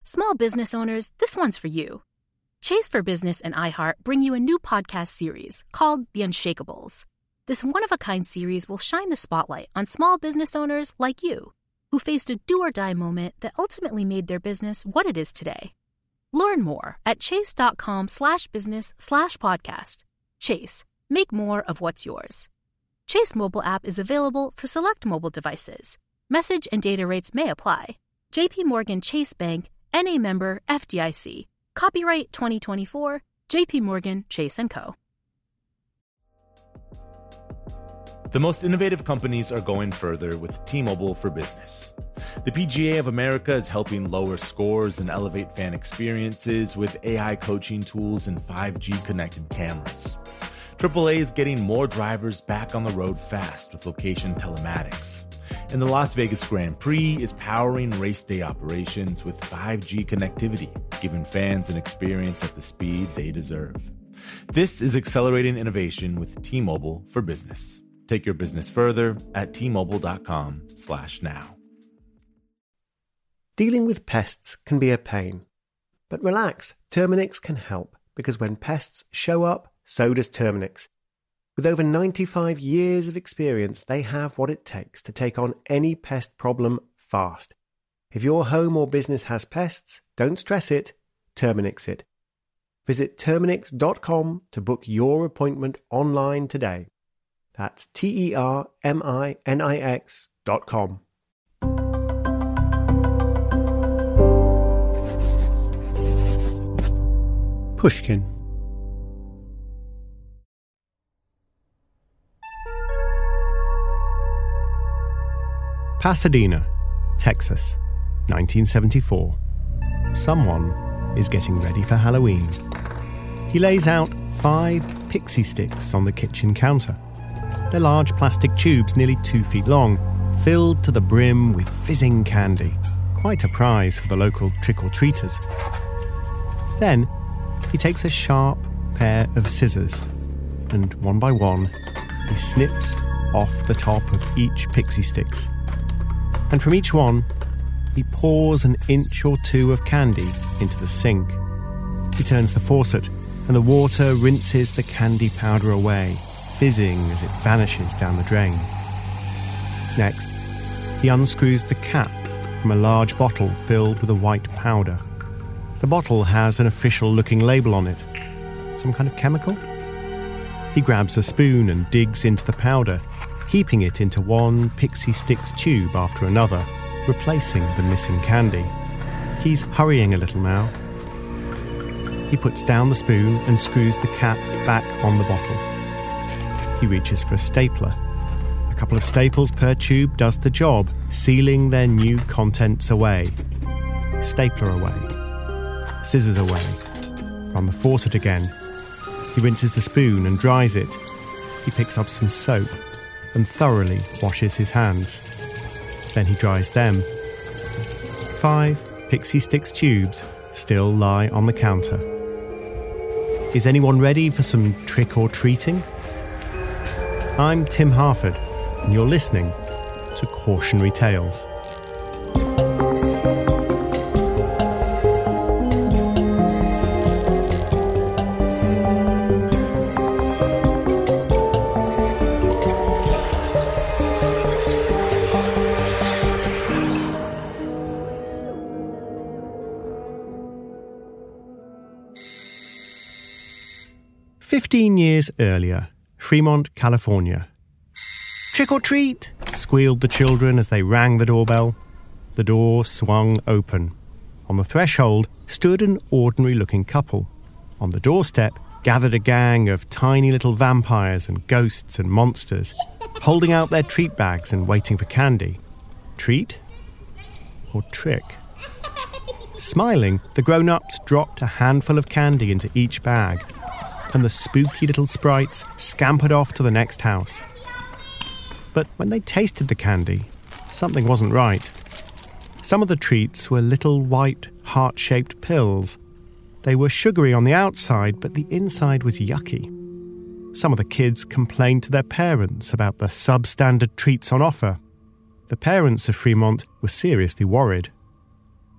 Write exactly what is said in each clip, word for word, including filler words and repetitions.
Small business owners, this one's for you. Chase for Business and iHeart bring you a new podcast series called The Unshakables. This one-of-a-kind series will shine the spotlight on small business owners like you, who faced a do-or-die moment that ultimately made their business what it is today. Learn more at chase.com slash business slash podcast. Chase, make more of what's yours. Chase mobile app is available for select mobile devices. Message and data rates may apply. J P Morgan Chase Bank, N A member F D I C. Copyright twenty twenty-four, J P Morgan Chase and Co. The most innovative companies are going further with T-Mobile for Business. The P G A of America is helping lower scores and elevate fan experiences with A I coaching tools and five G connected cameras. triple A is getting more drivers back on the road fast with location telematics. And the Las Vegas Grand Prix is powering race day operations with five G connectivity, giving fans an experience at the speed they deserve. This is accelerating innovation with T-Mobile for Business. Take your business further at T-Mobile.com slash now. Dealing with pests can be a pain. But relax, Terminix can help, because when pests show up, so does Terminix. With over ninety-five years of experience, they have what it takes to take on any pest problem fast. If your home or business has pests, don't stress it, Terminix it. Visit Terminix dot com to book your appointment online today. That's T E R M I N I X dot com. Pushkin. Pasadena, Texas, nineteen seventy-four. Someone is getting ready for Halloween. He lays out five pixie sticks on the kitchen counter. They're large plastic tubes nearly two feet long, filled to the brim with fizzing candy. Quite a prize for the local trick-or-treaters. Then, he takes a sharp pair of scissors, and one by one, he snips off the top of each pixie sticks. And from each one, he pours an inch or two of candy into the sink. He turns the faucet, and the water rinses the candy powder away, fizzing as it vanishes down the drain. Next, he unscrews the cap from a large bottle filled with a white powder. The bottle has an official-looking label on it. Some kind of chemical? He grabs a spoon and digs into the powder, heaping it into one pixie sticks tube after another, replacing the missing candy. He's hurrying a little now. He puts down the spoon and screws the cap back on the bottle. He reaches for a stapler. A couple of staples per tube does the job, sealing their new contents away. Stapler away. Scissors away. On the faucet again. He rinses the spoon and dries it. He picks up some soap and thoroughly washes his hands. Then he dries them. Five pixie sticks tubes still lie on the counter. Is anyone ready for some trick-or-treating? I'm Tim Harford, and you're listening to Cautionary Tales. Fifteen years earlier, Fremont, California. "Trick or treat!" squealed the children as they rang the doorbell. The door swung open. On the threshold stood an ordinary-looking couple. On the doorstep gathered a gang of tiny little vampires and ghosts and monsters, holding out their treat bags and waiting for candy. Treat or trick? Smiling, the grown-ups dropped a handful of candy into each bag, and the spooky little sprites scampered off to the next house. But when they tasted the candy, something wasn't right. Some of the treats were little white, heart-shaped pills. They were sugary on the outside, but the inside was yucky. Some of the kids complained to their parents about the substandard treats on offer. The parents of Fremont were seriously worried.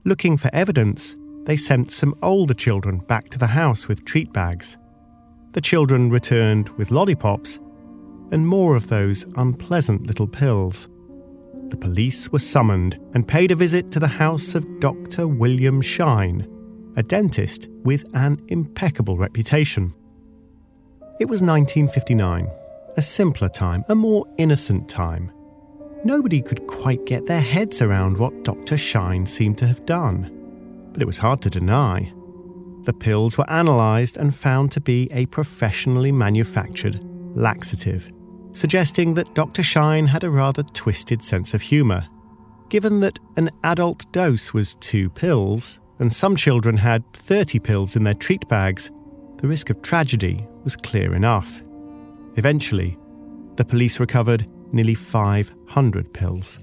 Looking for evidence, they sent some older children back to the house with treat bags. The children returned with lollipops and more of those unpleasant little pills. The police were summoned and paid a visit to the house of Doctor William Shine, a dentist with an impeccable reputation. It was nineteen fifty-nine, a simpler time, a more innocent time. Nobody could quite get their heads around what Doctor Shine seemed to have done, but it was hard to deny. The pills were analysed and found to be a professionally manufactured laxative, suggesting that Doctor Shine had a rather twisted sense of humour. Given that an adult dose was two pills, and some children had thirty pills in their treat bags, the risk of tragedy was clear enough. Eventually, the police recovered nearly five hundred pills.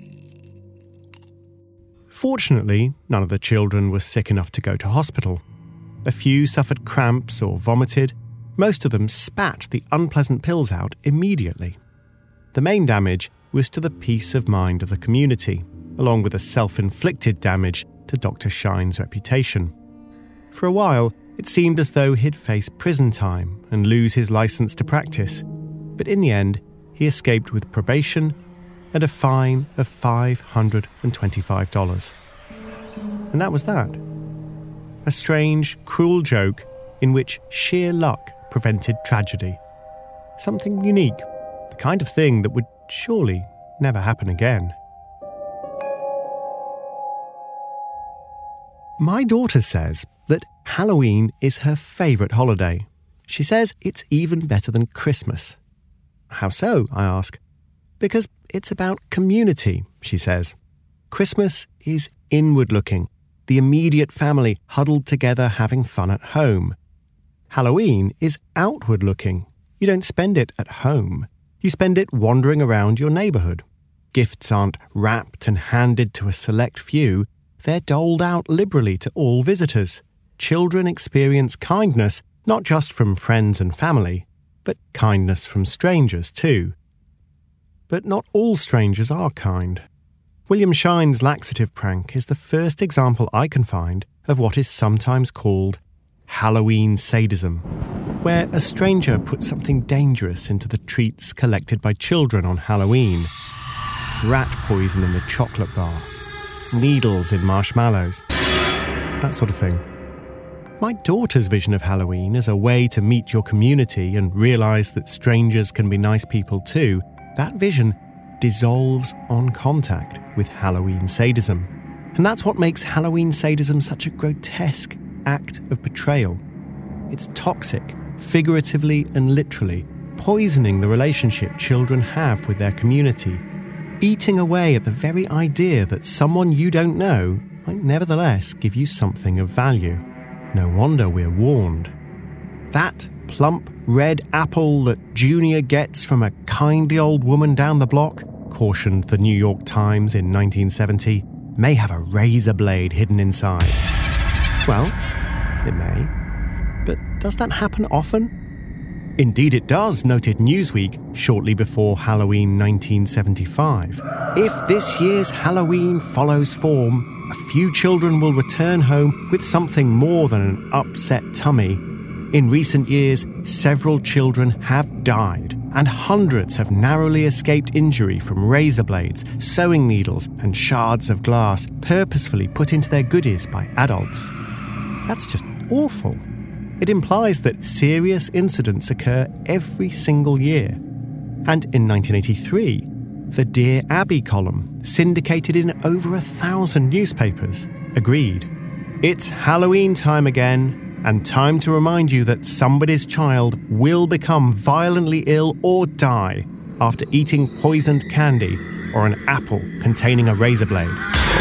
Fortunately, none of the children was sick enough to go to hospital. A few suffered cramps or vomited. Most of them spat the unpleasant pills out immediately. The main damage was to the peace of mind of the community, along with the self-inflicted damage to Doctor Shine's reputation. For a while, it seemed as though he'd face prison time and lose his license to practice, but in the end, he escaped with probation and a fine of five hundred twenty-five dollars. And that was that. A strange, cruel joke in which sheer luck prevented tragedy. Something unique, the kind of thing that would surely never happen again. My daughter says that Halloween is her favourite holiday. She says it's even better than Christmas. How so, I ask. Because it's about community, she says. Christmas is inward-looking, the immediate family huddled together having fun at home. Halloween is outward-looking. You don't spend it at home. You spend it wandering around your neighbourhood. Gifts aren't wrapped and handed to a select few. They're doled out liberally to all visitors. Children experience kindness not just from friends and family, but kindness from strangers too. But not all strangers are kind. William Shine's laxative prank is the first example I can find of what is sometimes called Halloween sadism, where a stranger puts something dangerous into the treats collected by children on Halloween. Rat poison in the chocolate bar, needles in marshmallows, that sort of thing. My daughter's vision of Halloween as a way to meet your community and realise that strangers can be nice people too, that vision dissolves on contact with Halloween sadism. And that's what makes Halloween sadism such a grotesque act of betrayal. It's toxic, figuratively and literally, poisoning the relationship children have with their community, eating away at the very idea that someone you don't know might nevertheless give you something of value. No wonder we're warned. That plump red apple that Junior gets from a kindly old woman down the block, cautioned the New York Times in nineteen seventy, may have a razor blade hidden inside. Well, it may. But does that happen often? Indeed it does, noted Newsweek shortly before Halloween nineteen seventy-five. If this year's Halloween follows form, a few children will return home with something more than an upset tummy. In recent years, several children have died, and hundreds have narrowly escaped injury from razor blades, sewing needles, and shards of glass purposefully put into their goodies by adults. That's just awful. It implies that serious incidents occur every single year. And in nineteen eighty-three, the Dear Abby column, syndicated in over a thousand newspapers, agreed. It's Halloween time again, and time to remind you that somebody's child will become violently ill or die after eating poisoned candy or an apple containing a razor blade.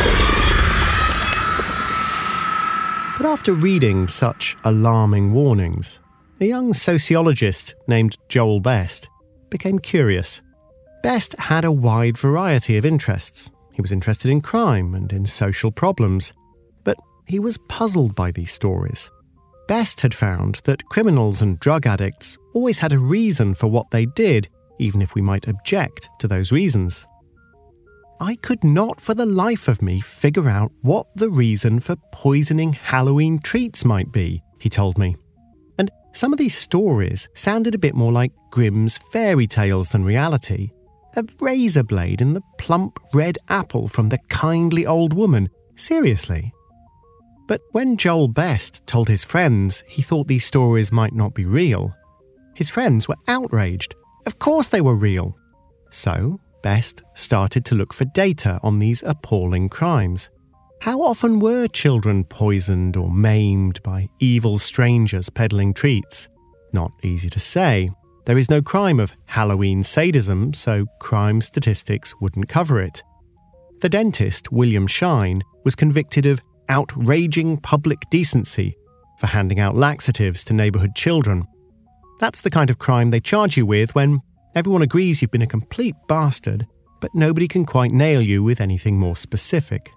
But after reading such alarming warnings, a young sociologist named Joel Best became curious. Best had a wide variety of interests. He was interested in crime and in social problems, but he was puzzled by these stories. Best had found that criminals and drug addicts always had a reason for what they did, even if we might object to those reasons. I could not for the life of me figure out what the reason for poisoning Halloween treats might be, he told me. And some of these stories sounded a bit more like Grimm's fairy tales than reality. A razor blade in the plump red apple from the kindly old woman. Seriously. But when Joel Best told his friends he thought these stories might not be real, his friends were outraged. Of course they were real. So Best started to look for data on these appalling crimes. How often were children poisoned or maimed by evil strangers peddling treats? Not easy to say. There is no crime of Halloween sadism, so crime statistics wouldn't cover it. The dentist, William Shine, was convicted of outraging public decency for handing out laxatives to neighbourhood children. That's the kind of crime they charge you with when everyone agrees you've been a complete bastard, but nobody can quite nail you with anything more specific.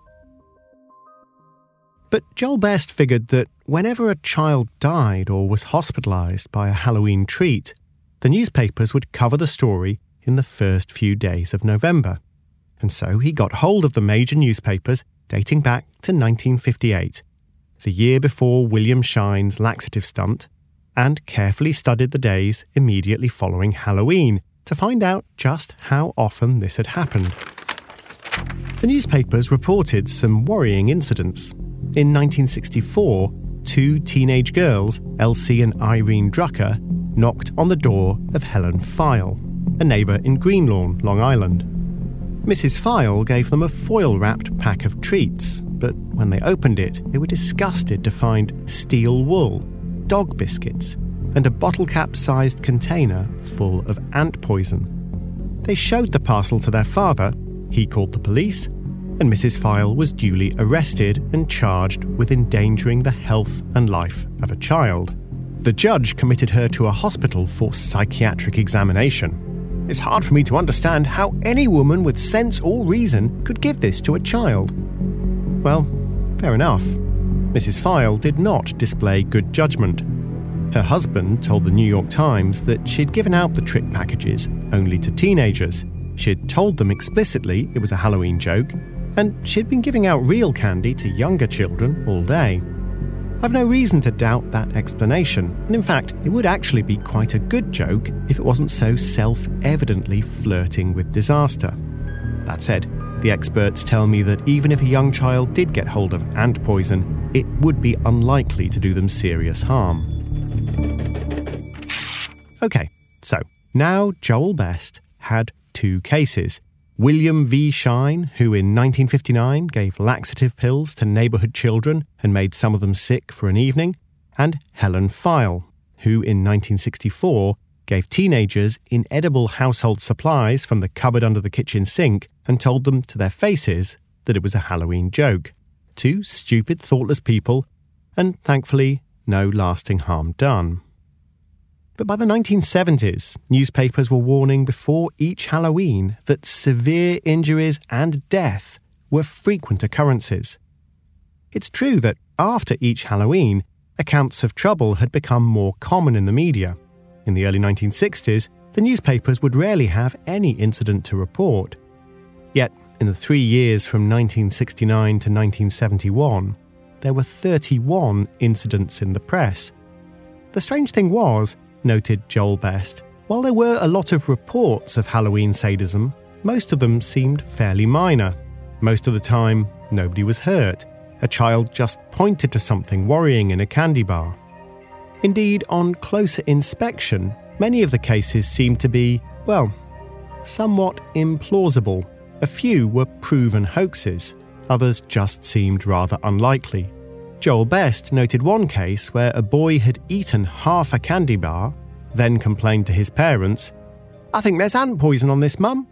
But Joel Best figured that whenever a child died or was hospitalised by a Halloween treat, the newspapers would cover the story in the first few days of November. And so he got hold of the major newspapers dating back to nineteen fifty-eight, the year before William Shine's laxative stunt, and carefully studied the days immediately following Halloween to find out just how often this had happened. The newspapers reported some worrying incidents. In nineteen sixty-four, two teenage girls, Elsie and Irene Drucker, knocked on the door of Helen File, a neighbour in Greenlawn, Long Island. Missus File gave them a foil-wrapped pack of treats, but when they opened it, they were disgusted to find steel wool, dog biscuits, and a bottle-cap-sized container full of ant poison. They showed the parcel to their father, he called the police, and Missus File was duly arrested and charged with endangering the health and life of a child. The judge committed her to a hospital for psychiatric examination. It's hard for me to understand how any woman with sense or reason could give this to a child. Well, fair enough. Missus File did not display good judgment. Her husband told the New York Times that she'd given out the trick packages only to teenagers. She'd told them explicitly it was a Halloween joke, and she'd been giving out real candy to younger children all day. I've no reason to doubt that explanation, and in fact, it would actually be quite a good joke if it wasn't so self-evidently flirting with disaster. That said, the experts tell me that even if a young child did get hold of ant poison, it would be unlikely to do them serious harm. Okay, so now Joel Best had two cases. William V. Shine, who in nineteen fifty-nine gave laxative pills to neighbourhood children and made some of them sick for an evening, and Helen File, who in nineteen sixty-four gave teenagers inedible household supplies from the cupboard under the kitchen sink and told them to their faces that it was a Halloween joke. Two stupid, thoughtless people, and thankfully, no lasting harm done. But by the nineteen seventies, newspapers were warning before each Halloween that severe injuries and death were frequent occurrences. It's true that after each Halloween, accounts of trouble had become more common in the media. In the early nineteen sixties, the newspapers would rarely have any incident to report. Yet, in the three years from nineteen sixty-nine to nineteen seventy-one, there were thirty-one incidents in the press. The strange thing was, noted Joel Best, while there were a lot of reports of Halloween sadism, most of them seemed fairly minor. Most of the time, nobody was hurt. A child just pointed to something worrying in a candy bar. Indeed, on closer inspection, many of the cases seemed to be, well, somewhat implausible. A few were proven hoaxes. Others just seemed rather unlikely. Joel Best noted one case where a boy had eaten half a candy bar, then complained to his parents, "I think there's ant poison on this, Mum."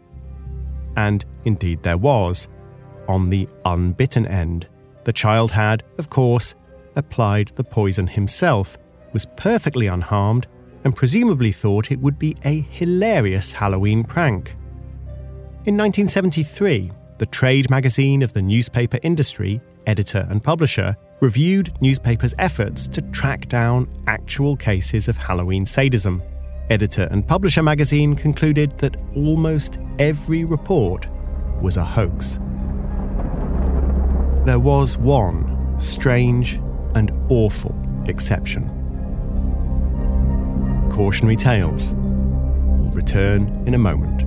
And indeed there was. On the unbitten end, the child had, of course, applied the poison himself, was perfectly unharmed, and presumably thought it would be a hilarious Halloween prank. In nineteen seventy-three, the trade magazine of the newspaper industry, editor and publisher, reviewed newspapers' efforts to track down actual cases of Halloween sadism. Editor and Publisher magazine concluded that almost every report was a hoax. There was one strange and awful exception. Cautionary Tales will return in a moment.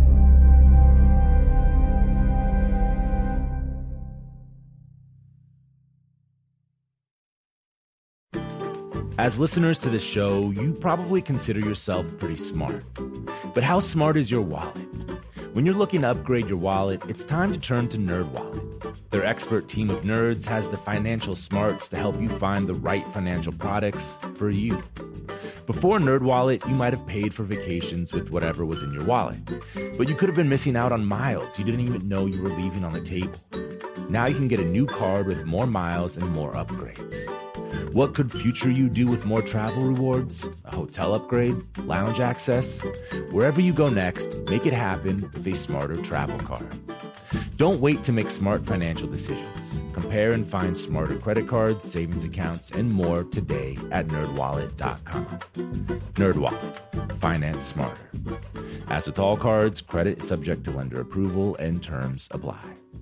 As listeners to this show, you probably consider yourself pretty smart. But how smart is your wallet? When you're looking to upgrade your wallet, it's time to turn to NerdWallet. Their expert team of nerds has the financial smarts to help you find the right financial products for you. Before NerdWallet, you might have paid for vacations with whatever was in your wallet. But you could have been missing out on miles you didn't even know you were leaving on the table. Now you can get a new card with more miles and more upgrades. What could future you do with more travel rewards? A hotel upgrade? Lounge access? Wherever you go next, make it happen with a smarter travel card. Don't wait to make smart financial decisions. Compare and find smarter credit cards, savings accounts, and more today at nerd wallet dot com. NerdWallet. Finance smarter. As with all cards, credit is subject to lender approval and terms apply.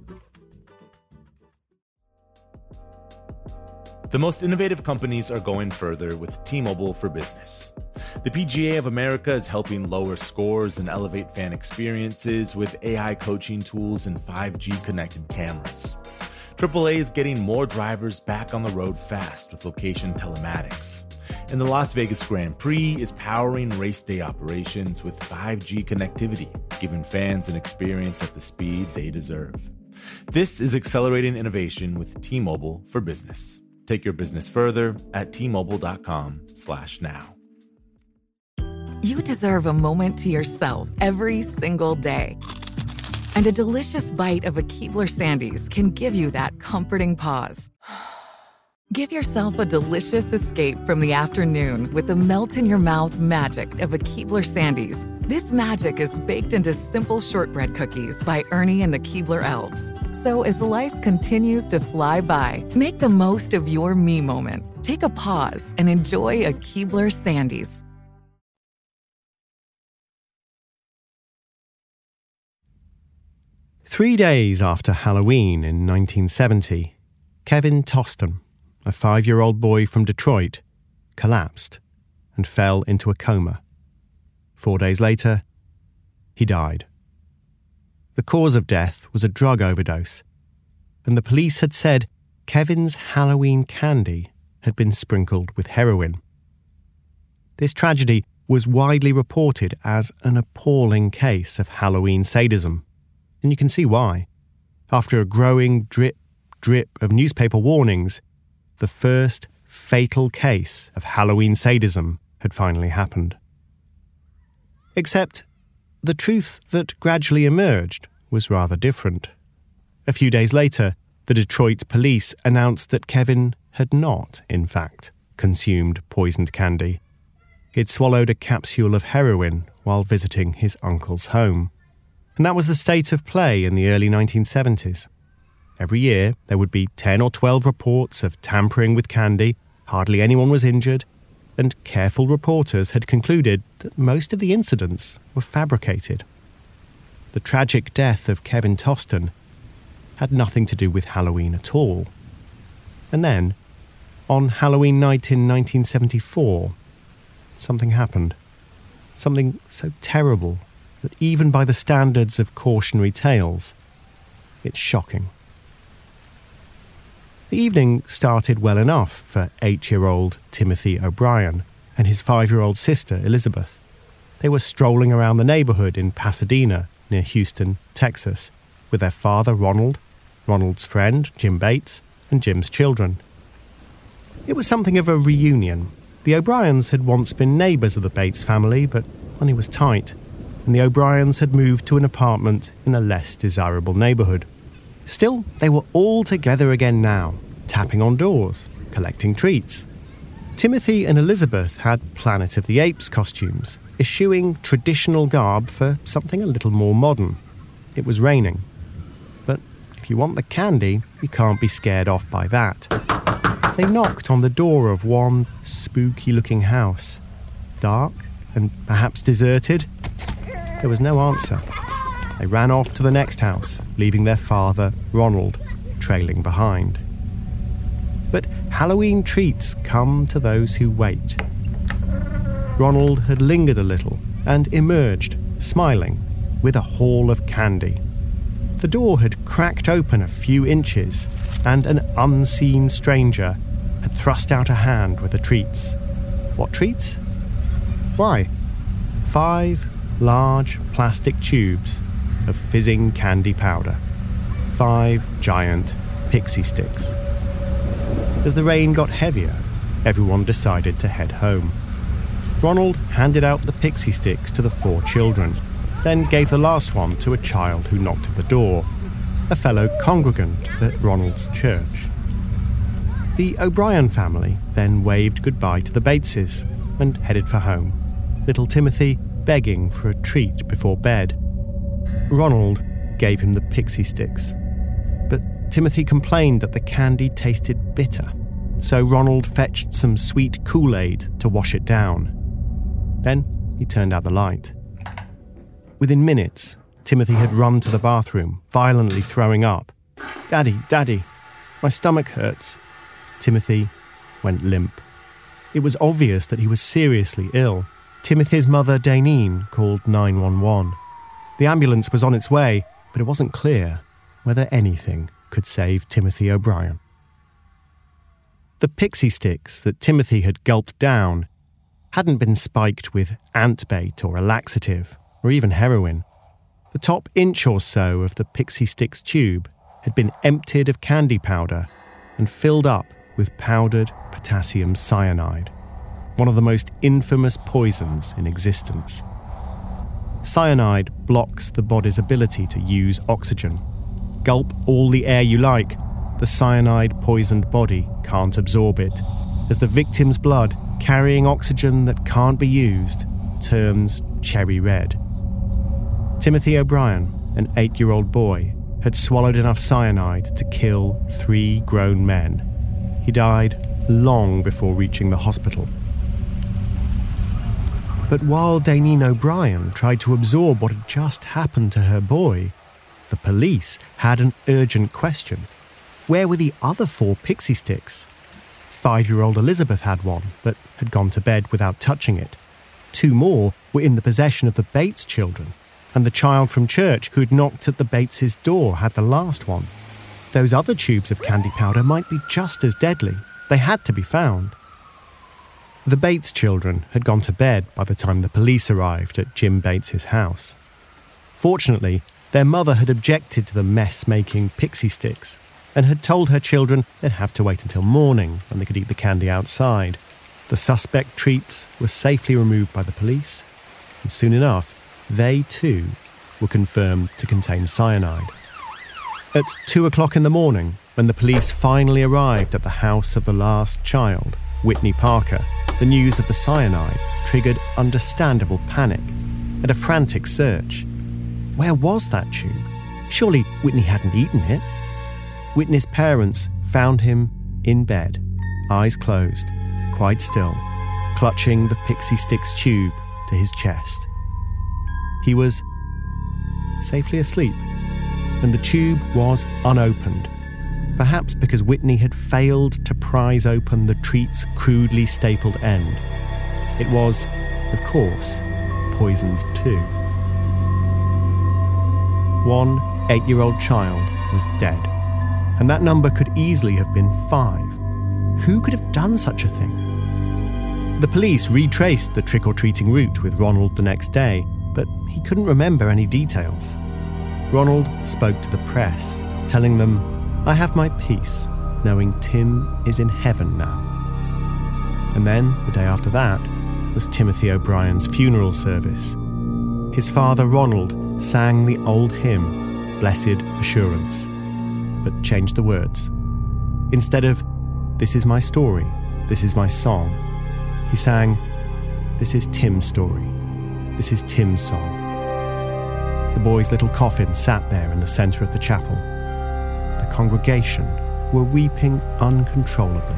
The most innovative companies are going further with T-Mobile for Business. The P G A of America is helping lower scores and elevate fan experiences with A I coaching tools and five G connected cameras. triple A is getting more drivers back on the road fast with location telematics. And the Las Vegas Grand Prix is powering race day operations with five G connectivity, giving fans an experience at the speed they deserve. This is accelerating innovation with T-Mobile for Business. Take your business further at T Mobile dot com slash now. You deserve a moment to yourself every single day. And a delicious bite of a Keebler Sandies can give you that comforting pause. Give yourself a delicious escape from the afternoon with the melt-in-your-mouth magic of a Keebler Sandies. This magic is baked into simple shortbread cookies by Ernie and the Keebler Elves. So as life continues to fly by, make the most of your me moment. Take a pause and enjoy a Keebler Sandies. Three days after Halloween in nineteen seventy, Kevin Toston, a five-year-old boy from Detroit, collapsed and fell into a coma. Four days later, he died. The cause of death was a drug overdose, and the police had said Kevin's Halloween candy had been sprinkled with heroin. This tragedy was widely reported as an appalling case of Halloween sadism, and you can see why. After a growing drip, drip of newspaper warnings, the first fatal case of Halloween sadism had finally happened. Except the truth that gradually emerged was rather different. A few days later, the Detroit police announced that Kevin had not, in fact, consumed poisoned candy. He'd swallowed a capsule of heroin while visiting his uncle's home. And that was the state of play in the early nineteen seventies. Every year, there would be ten or twelve reports of tampering with candy, hardly anyone was injured, and careful reporters had concluded that most of the incidents were fabricated. The tragic death of Kevin Toston had nothing to do with Halloween at all. And then, on Halloween night in nineteen seventy-four, something happened. Something so terrible that even by the standards of Cautionary Tales, it's shocking. The evening started well enough for eight-year-old Timothy O'Brien and his five-year-old sister Elizabeth. They were strolling around the neighborhood in Pasadena, near Houston, Texas, with their father Ronald, Ronald's friend Jim Bates, and Jim's children. It was something of a reunion. The O'Briens had once been neighbors of the Bates family, but money was tight, and the O'Briens had moved to an apartment in a less desirable neighborhood. Still, they were all together again now, tapping on doors, collecting treats. Timothy and Elizabeth had Planet of the Apes costumes, eschewing traditional garb for something a little more modern. It was raining. But if you want the candy, you can't be scared off by that. They knocked on the door of one spooky-looking house. Dark and perhaps deserted. There was no answer. They ran off to the next house, leaving their father, Ronald, trailing behind. But Halloween treats come to those who wait. Ronald had lingered a little and emerged, smiling, with a haul of candy. The door had cracked open a few inches, and an unseen stranger had thrust out a hand with the treats. What treats? Why, five large plastic tubes of fizzing candy powder. Five giant pixie sticks. As the rain got heavier, everyone decided to head home. Ronald handed out the pixie sticks to the four children, then gave the last one to a child who knocked at the door, a fellow congregant at Ronald's church. The O'Brien family then waved goodbye to the Bateses and headed for home, little Timothy begging for a treat before bed. Ronald gave him the pixie sticks, but Timothy complained that the candy tasted bitter, so Ronald fetched some sweet Kool-Aid to wash it down. Then he turned out the light. Within minutes, Timothy had run to the bathroom, violently throwing up. "Daddy, Daddy, my stomach hurts." Timothy went limp. It was obvious that he was seriously ill. Timothy's mother, Daneen, called nine one one. The ambulance was on its way, but it wasn't clear whether anything could save Timothy O'Brien. The pixie sticks that Timothy had gulped down hadn't been spiked with ant bait or a laxative, or even heroin. The top inch or so of the pixie sticks tube had been emptied of candy powder and filled up with powdered potassium cyanide, one of the most infamous poisons in existence. Cyanide blocks the body's ability to use oxygen. Gulp all the air you like, the cyanide-poisoned body can't absorb it, as the victim's blood, carrying oxygen that can't be used, turns cherry red. Timothy O'Brien, an eight-year-old boy, had swallowed enough cyanide to kill three grown men. He died long before reaching the hospital. But while Daneen O'Brien tried to absorb what had just happened to her boy, the police had an urgent question. Where were the other four pixie sticks? Five-year-old Elizabeth had one, but had gone to bed without touching it. Two more were in the possession of the Bates children, and the child from church who had knocked at the Bates' door had the last one. Those other tubes of candy powder might be just as deadly. They had to be found. The Bates children had gone to bed by the time the police arrived at Jim Bates' house. Fortunately, their mother had objected to the mess-making pixie sticks and had told her children they'd have to wait until morning when they could eat the candy outside. The suspect treats were safely removed by the police, and soon enough, they too were confirmed to contain cyanide. At two o'clock in the morning, when the police finally arrived at the house of the last child, Whitney Parker, the news of the cyanide triggered understandable panic and a frantic search. Where was that tube? Surely Whitney hadn't eaten it. Whitney's parents found him in bed, eyes closed, quite still, clutching the pixie sticks tube to his chest. He was safely asleep, and the tube was unopened, perhaps because Whitney had failed to prise open the treat's crudely stapled end. It was, of course, poisoned too. One eight-year-old child was dead, and that number could easily have been five. Who could have done such a thing? The police retraced the trick-or-treating route with Ronald the next day, but he couldn't remember any details. Ronald spoke to the press, telling them, "I have my peace, knowing Tim is in heaven now." And then, the day after that, was Timothy O'Brien's funeral service. His father, Ronald, sang the old hymn, Blessed Assurance, but changed the words. Instead of, "This is my story, this is my song," he sang, "This is Tim's story, this is Tim's song." The boy's little coffin sat there in the centre of the chapel. The congregation were weeping uncontrollably.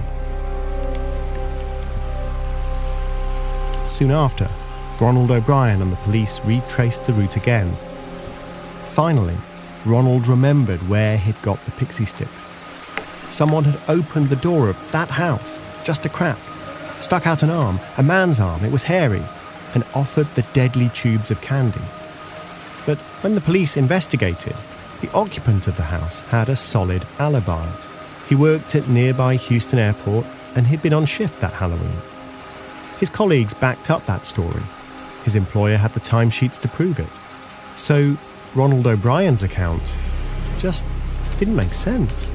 Soon after, Ronald O'Brien and the police retraced the route again. Finally, Ronald remembered where he'd got the pixie sticks. Someone had opened the door of that house, just a crack, stuck out an arm, a man's arm, it was hairy, and offered the deadly tubes of candy. But when the police investigated, the occupant of the house had a solid alibi. He worked at nearby Houston Airport and he'd been on shift that Halloween. His colleagues backed up that story. His employer had the timesheets to prove it. So Ronald O'Brien's account just didn't make sense.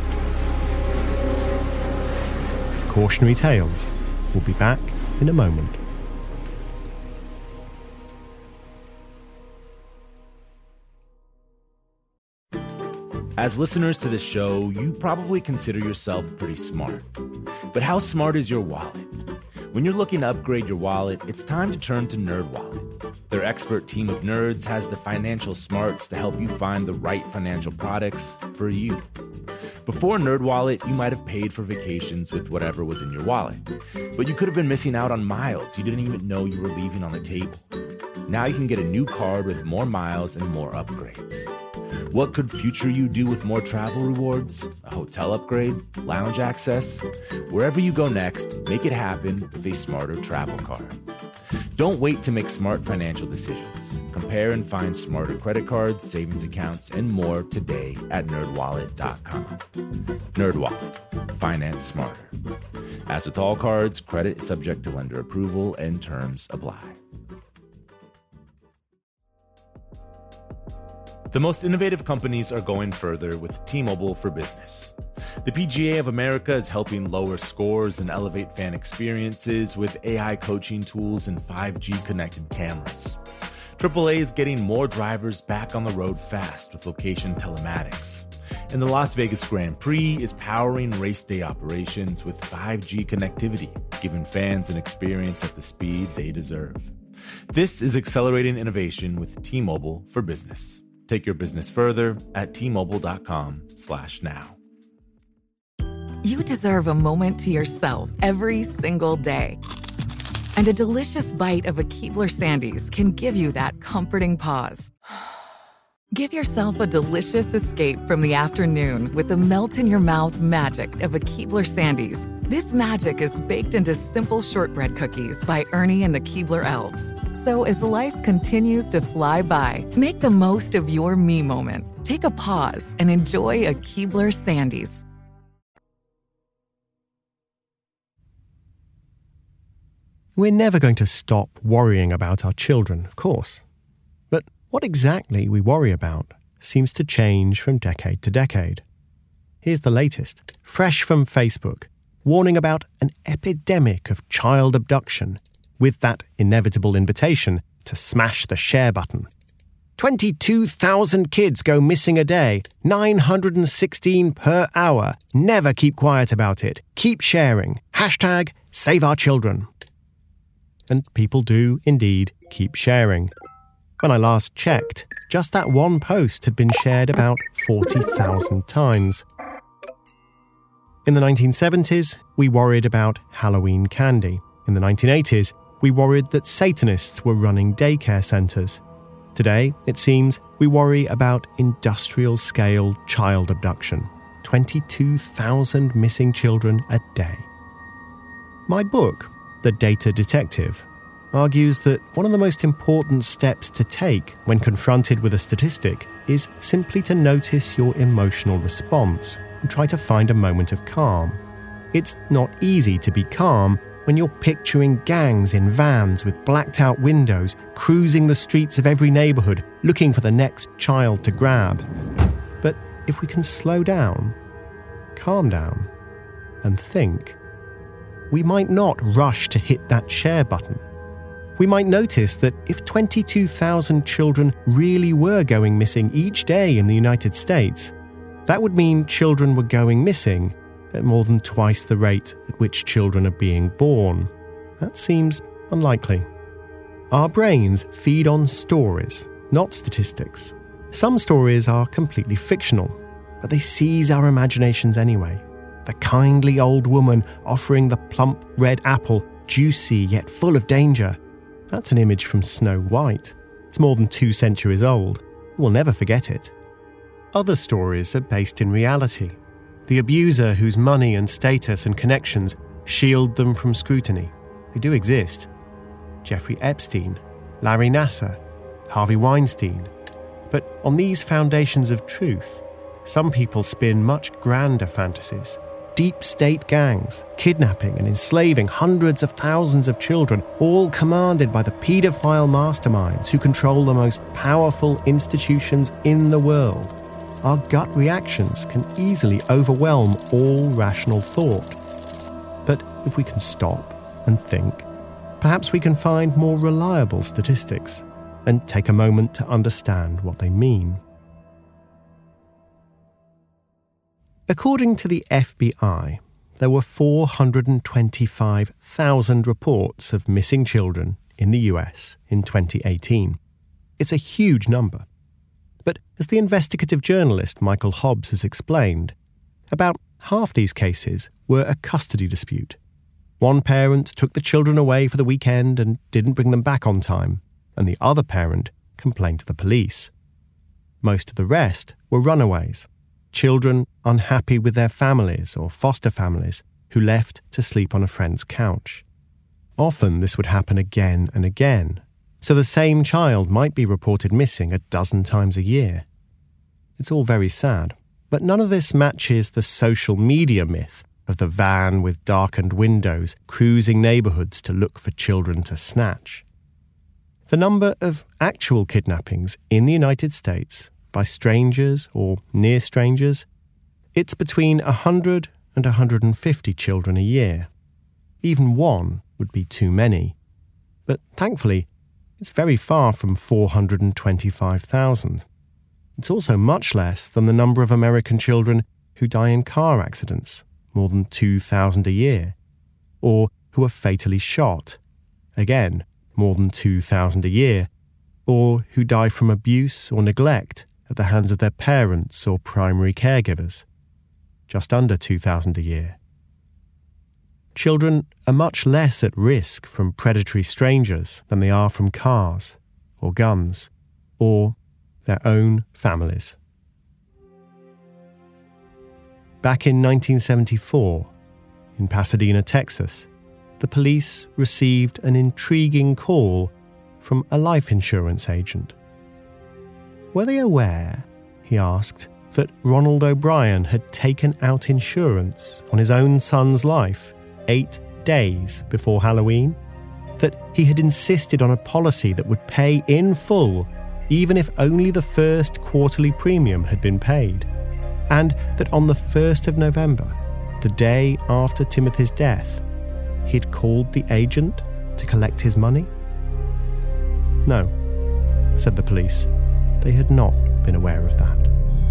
Cautionary Tales will be back in a moment. As listeners to this show, you probably consider yourself pretty smart. But how smart is your wallet? When you're looking to upgrade your wallet, it's time to turn to NerdWallet. Their expert team of nerds has the financial smarts to help you find the right financial products for you. Before NerdWallet, you might have paid for vacations with whatever was in your wallet. But you could have been missing out on miles you didn't even know you were leaving on the table. Now you can get a new card with more miles and more upgrades. What could future you do with more travel rewards? A hotel upgrade? Lounge access? Wherever you go next, make it happen with a smarter travel card. Don't wait to make smart financial decisions. Compare and find smarter credit cards, savings accounts, and more today at nerd wallet dot com. NerdWallet. Finance smarter. As with all cards, credit is subject to lender approval and terms apply. The most innovative companies are going further with T-Mobile for Business. The P G A of America is helping lower scores and elevate fan experiences with A I coaching tools and five G connected cameras. triple A is getting more drivers back on the road fast with location telematics. And the Las Vegas Grand Prix is powering race day operations with five G connectivity, giving fans an experience at the speed they deserve. This is accelerating innovation with T-Mobile for Business. Take your business further at T Mobile dot com slash now. You deserve a moment to yourself every single day. And a delicious bite of a Keebler Sandies can give you that comforting pause. Give yourself a delicious escape from the afternoon with the melt-in-your-mouth magic of a Keebler Sandies. This magic is baked into simple shortbread cookies by Ernie and the Keebler Elves. So as life continues to fly by, make the most of your me moment. Take a pause and enjoy a Keebler Sandies. We're never going to stop worrying about our children, of course. But what exactly we worry about seems to change from decade to decade. Here's the latest, fresh from Facebook, warning about an epidemic of child abduction, with that inevitable invitation to smash the share button. twenty-two thousand kids go missing a day, nine hundred sixteen per hour. Never keep quiet about it. Keep sharing. Hashtag save our children. And people do indeed keep sharing. When I last checked, just that one post had been shared about forty thousand times. In the nineteen seventies, we worried about Halloween candy. In the nineteen eighties, we worried that Satanists were running daycare centres. Today, it seems, we worry about industrial-scale child abduction. twenty-two thousand missing children a day. My book, The Data Detective, argues that one of the most important steps to take when confronted with a statistic is simply to notice your emotional response and try to find a moment of calm. It's not easy to be calm when you're picturing gangs in vans with blacked-out windows cruising the streets of every neighbourhood looking for the next child to grab. But if we can slow down, calm down, and think, we might not rush to hit that share button. We might notice that if twenty-two thousand children really were going missing each day in the United States, that would mean children were going missing at more than twice the rate at which children are being born. That seems unlikely. Our brains feed on stories, not statistics. Some stories are completely fictional, but they seize our imaginations anyway. The kindly old woman offering the plump red apple, juicy yet full of danger. That's an image from Snow White. It's more than two centuries old. we'll never forget it. Other stories are based in reality. The abuser whose money and status and connections shield them from scrutiny. They do exist. Jeffrey Epstein, Larry Nassar, Harvey Weinstein. But on these foundations of truth, some people spin much grander fantasies. Deep state gangs, kidnapping and enslaving hundreds of thousands of children, all commanded by the paedophile masterminds who control the most powerful institutions in the world. Our gut reactions can easily overwhelm all rational thought. But if we can stop and think, perhaps we can find more reliable statistics and take a moment to understand what they mean. According to the F B I, there were four hundred twenty-five thousand reports of missing children in the U S in twenty eighteen. It's a huge number. But as the investigative journalist Michael Hobbs has explained, about half these cases were a custody dispute. One parent took the children away for the weekend and didn't bring them back on time, and the other parent complained to the police. Most of the rest were runaways. Children unhappy with their families or foster families who left to sleep on a friend's couch. Often this would happen again and again, so the same child might be reported missing a dozen times a year. It's all very sad, but none of this matches the social media myth of the van with darkened windows cruising neighbourhoods to look for children to snatch. The number of actual kidnappings in the United States by strangers or near strangers, it's between one hundred and one hundred fifty children a year. Even one would be too many. But thankfully, it's very far from four hundred twenty-five thousand. It's also much less than the number of American children who die in car accidents, more than two thousand a year, or who are fatally shot, again, more than two thousand a year, or who die from abuse or neglect at the hands of their parents or primary caregivers, just under two thousand a year. Children are much less at risk from predatory strangers than they are from cars or guns or their own families. Back in nineteen seventy-four, in Pasadena, Texas, the police received an intriguing call from a life insurance agent. Were they aware, he asked, that Ronald O'Brien had taken out insurance on his own son's life eight days before Halloween? That he had insisted on a policy that would pay in full, even if only the first quarterly premium had been paid? And that on the first of November, the day after Timothy's death, he'd called the agent to collect his money? No, said the police. They had not been aware of that.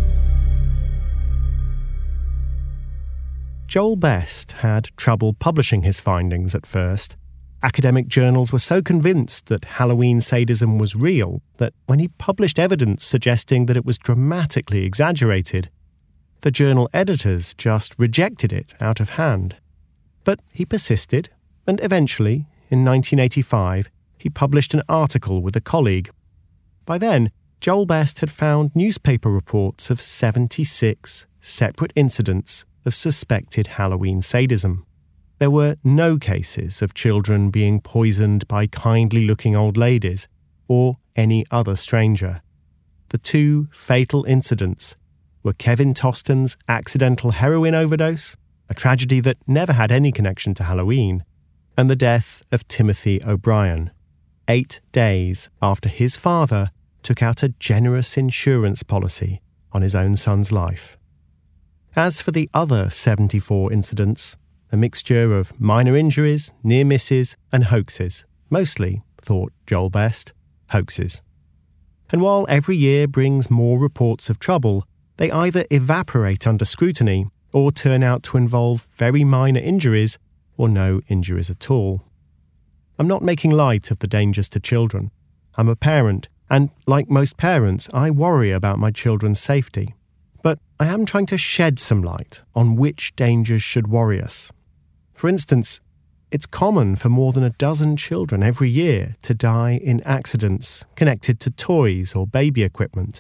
Joel Best had trouble publishing his findings at first. Academic journals were so convinced that Halloween sadism was real that when he published evidence suggesting that it was dramatically exaggerated, the journal editors just rejected it out of hand. But he persisted, and eventually, in nineteen eighty-five, he published an article with a colleague. By then, Joel Best had found newspaper reports of seventy-six separate incidents of suspected Halloween sadism. There were no cases of children being poisoned by kindly-looking old ladies or any other stranger. The two fatal incidents were Kevin Toston's accidental heroin overdose, a tragedy that never had any connection to Halloween, and the death of Timothy O'Brien, eight days after his father took out a generous insurance policy on his own son's life. As for the other seventy-four incidents, a mixture of minor injuries, near misses, and hoaxes, mostly, thought Joel Best, hoaxes. And while every year brings more reports of trouble, they either evaporate under scrutiny or turn out to involve very minor injuries or no injuries at all. I'm not making light of the dangers to children. I'm a parent, and like most parents, I worry about my children's safety. But I am trying to shed some light on which dangers should worry us. For instance, it's common for more than a dozen children every year to die in accidents connected to toys or baby equipment,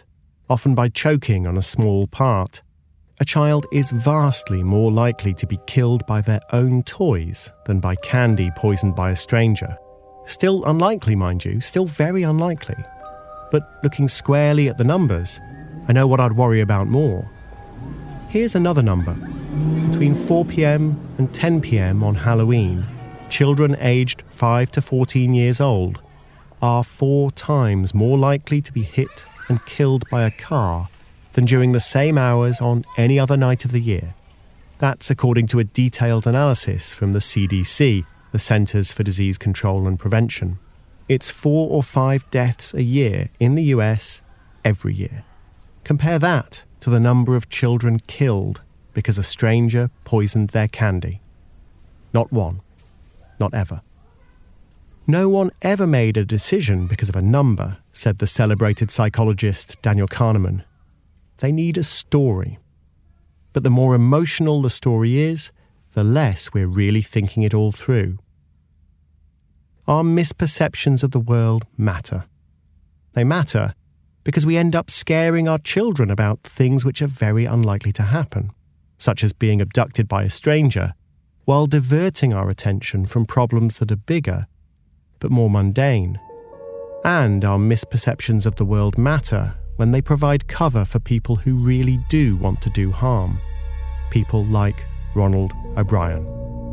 often by choking on a small part. A child is vastly more likely to be killed by their own toys than by candy poisoned by a stranger. Still unlikely, mind you, still very unlikely. But looking squarely at the numbers, I know what I'd worry about more. Here's another number. Between four p.m. and ten p.m. on Halloween, children aged five to fourteen years old are four times more likely to be hit and killed by a car than during the same hours on any other night of the year. That's according to a detailed analysis from the C D C, the Centers for Disease Control and Prevention. It's four or five deaths a year in the U S every year. Compare that to the number of children killed because a stranger poisoned their candy. Not one. Not ever. No one ever made a decision because of a number, said the celebrated psychologist Daniel Kahneman. They need a story. But the more emotional the story is, the less we're really thinking it all through. Our misperceptions of the world matter. They matter because we end up scaring our children about things which are very unlikely to happen, such as being abducted by a stranger, while diverting our attention from problems that are bigger, but more mundane. And our misperceptions of the world matter when they provide cover for people who really do want to do harm. People like Ronald O'Brien.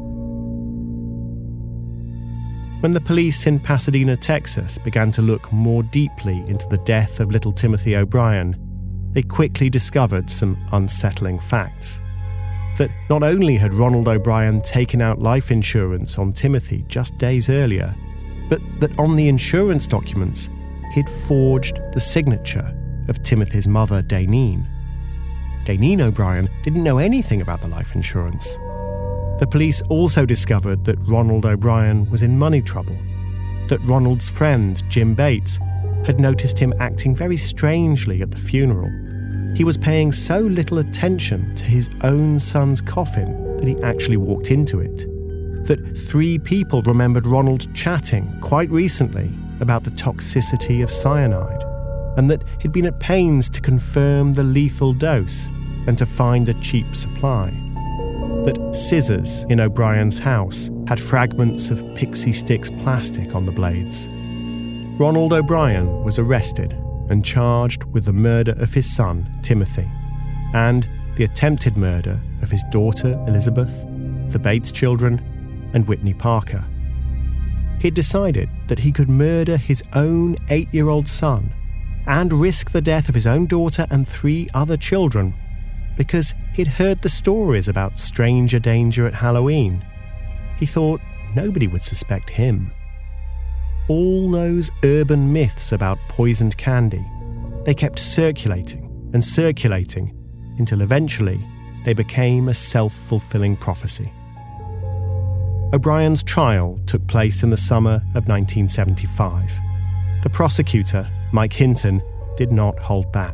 When the police in Pasadena, Texas began to look more deeply into the death of little Timothy O'Brien, they quickly discovered some unsettling facts. That not only had Ronald O'Brien taken out life insurance on Timothy just days earlier, but that on the insurance documents, he'd forged the signature of Timothy's mother, Dayneen. Dayneen O'Brien didn't know anything about the life insurance. The police also discovered that Ronald O'Brien was in money trouble, that Ronald's friend, Jim Bates, had noticed him acting very strangely at the funeral. He was paying so little attention to his own son's coffin that he actually walked into it. That three people remembered Ronald chatting quite recently about the toxicity of cyanide, and that he'd been at pains to confirm the lethal dose and to find a cheap supply. That scissors in O'Brien's house had fragments of Pixie Stix plastic on the blades. Ronald O'Brien was arrested and charged with the murder of his son, Timothy, and the attempted murder of his daughter, Elizabeth, the Bates children, and Whitney Parker. He'd decided that he could murder his own eight-year-old son and risk the death of his own daughter and three other children because he'd heard the stories about stranger danger at Halloween. He thought nobody would suspect him. All those urban myths about poisoned candy, they kept circulating and circulating until eventually they became a self-fulfilling prophecy. O'Brien's trial took place in the summer of nineteen seventy-five. The prosecutor, Mike Hinton, did not hold back.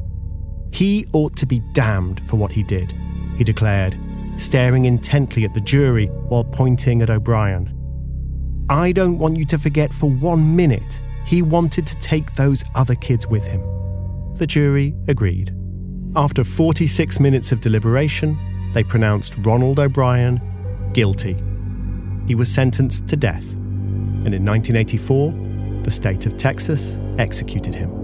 He ought to be damned for what he did, he declared, staring intently at the jury while pointing at O'Brien. I don't want you to forget for one minute he wanted to take those other kids with him. The jury agreed. After forty-six minutes of deliberation, they pronounced Ronald O'Brien guilty. He was sentenced to death, and in nineteen eighty-four, the state of Texas executed him.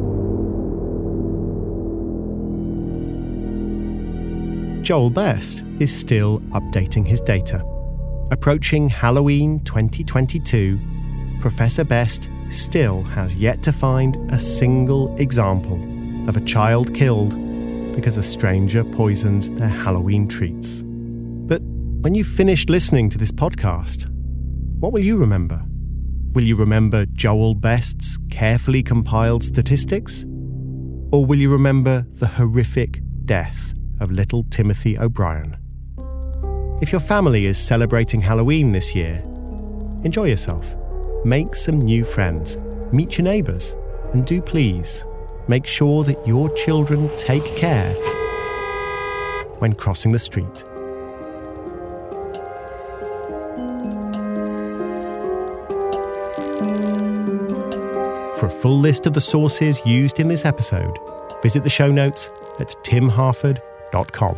Joel Best is still updating his data. Approaching Halloween twenty twenty-two, Professor Best still has yet to find a single example of a child killed because a stranger poisoned their Halloween treats. But when you've finished listening to this podcast, what will you remember? Will you remember Joel Best's carefully compiled statistics? Or will you remember the horrific death of little Timothy O'Brien? If your family is celebrating Halloween this year, enjoy yourself. Make some new friends, meet your neighbours, and do please make sure that your children take care when crossing the street. For a full list of the sources used in this episode, Visit the show notes at tim harford dot com.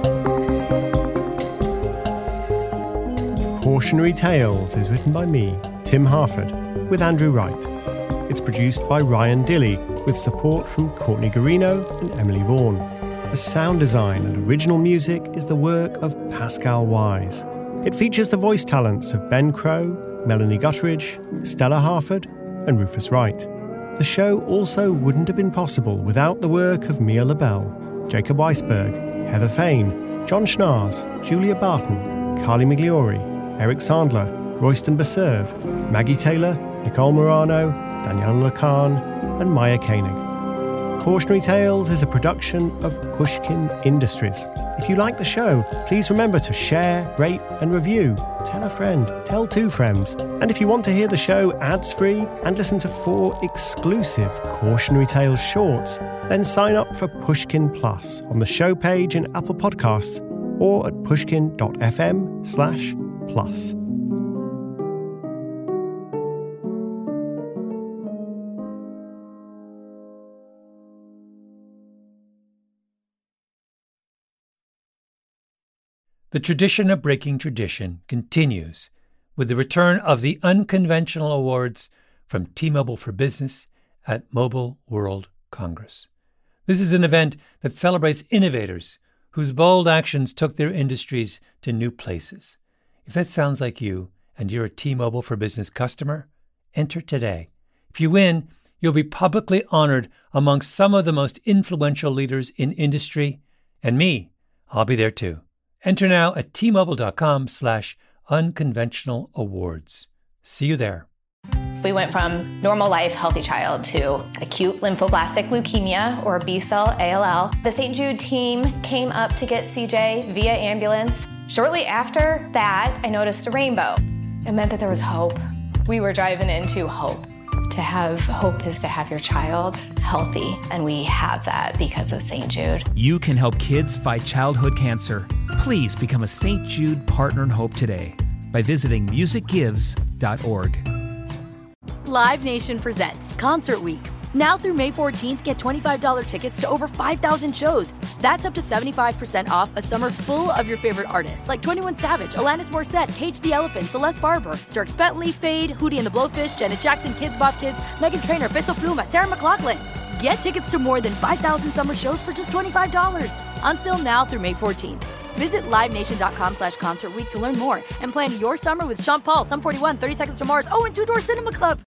Cautionary Tales is written by me, Tim Harford, with Andrew Wright. It's produced by Ryan Dilley, with support from Courtney Garino and Emily Vaughan. The sound design and original music is the work of Pascal Wise. It features the voice talents of Ben Crow, Melanie Gutteridge, Stella Harford, and Rufus Wright. The show also wouldn't have been possible without the work of Mia LaBelle, Jacob Weisberg, Heather Fain, John Schnars, Julia Barton, Carly Migliori, Eric Sandler, Royston Baserve, Maggie Taylor, Nicole Morano, Daniela Lacan, and Maya Koenig. Cautionary Tales is a production of Pushkin Industries. If you like the show, please remember to share, rate, and review. Tell a friend, tell two friends. And if you want to hear the show ads-free and listen to four exclusive Cautionary Tales shorts, then sign up for Pushkin Plus on the show page in Apple Podcasts or at pushkin.fm slash plus. The tradition of breaking tradition continues with the return of the Unconventional Awards from T-Mobile for Business at Mobile World Congress. This is an event that celebrates innovators whose bold actions took their industries to new places. If that sounds like you and you're a T-Mobile for Business customer, enter today. If you win, you'll be publicly honored amongst some of the most influential leaders in industry, and me, I'll be there too. Enter now at tmobile.com slash unconventional awards. See you there. We went from normal life, healthy child to acute lymphoblastic leukemia, or B-cell A L L. The Saint Jude team came up to get C J via ambulance. Shortly after that, I noticed a rainbow. It meant that there was hope. We were driving into hope. To have hope is to have your child healthy, and we have that because of Saint Jude. You can help kids fight childhood cancer. Please become a Saint Jude Partner in Hope today by visiting music gives dot org. Live Nation presents Concert Week. Now through May fourteenth, get twenty-five dollars tickets to over five thousand shows. That's up to seventy-five percent off a summer full of your favorite artists like twenty-one Savage, Alanis Morissette, Cage the Elephant, Celeste Barber, Dierks Bentley, Fade, Hootie and the Blowfish, Janet Jackson, Kids Bop Kids, Meghan Trainor, Peso Pluma, Sarah McLachlan. Get tickets to more than five thousand summer shows for just twenty-five dollars. Until now through May fourteenth. Visit livenation.com slash concert week to learn more and plan your summer with Sean Paul, Sum forty-one, thirty Seconds to Mars, oh, and Two Door Cinema Club.